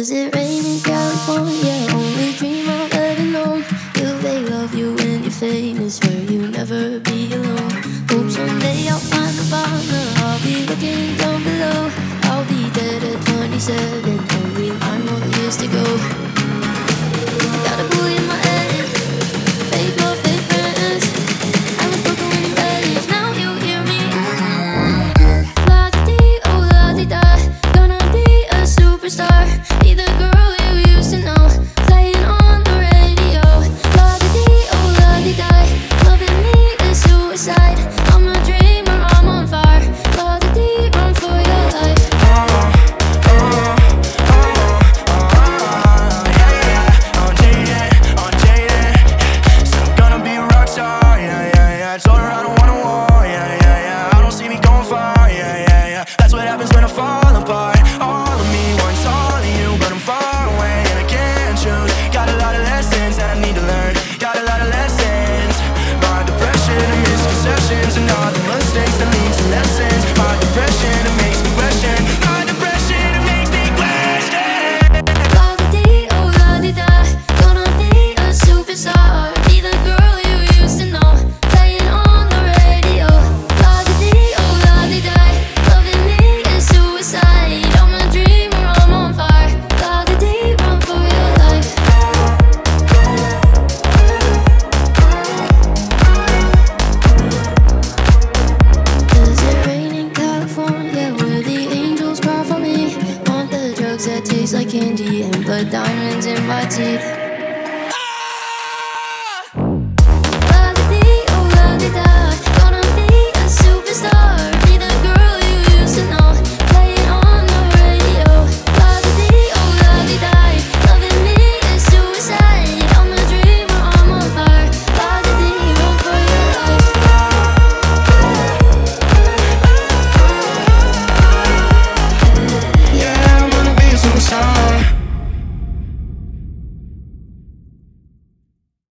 Does it rain in California? Only dream of living alone. Will they love you when you're famous? Where you never be alone. Hope someday I'll find the partner. I'll be looking down below. I'll be dead at 27. Only 9 more years to go. Got a bully in my head. Fake love, fake friends. I was broken when you left. Now you hear me. La-di-dee, oh la-di-da. Gonna be a superstar. Be the girl you used to know. Playing on the radio. La-di-dee, oh la-di-da. Loving me is suicide. I'm a dreamer, I'm on fire. La-di-dee, run for your life. Told her I don't want a war, yeah, yeah, yeah. I don't see me going far, yeah, yeah, yeah. That's what happens when I fall apart. All of me wants all of you, but I'm far away and I can't choose. Got a lot of lessons that I need to learn. Got a lot of lessons. My depression and misconceptions and all the mistakes that lead to lessons. My depression, it makes me question. My depression, it makes me question. La-di-dee, oh la-di-da. Gonna be a superstar. Be the girl you used to know. Playing on the radio. La-di-dee, oh la-di-da. Loving me is suicide. I'm a dreamer, I'm on fire. La-di-dee, run for your life. Does it rain in California where the angels cry for me? Want the drugs that taste like candy and blood diamonds in my teeth.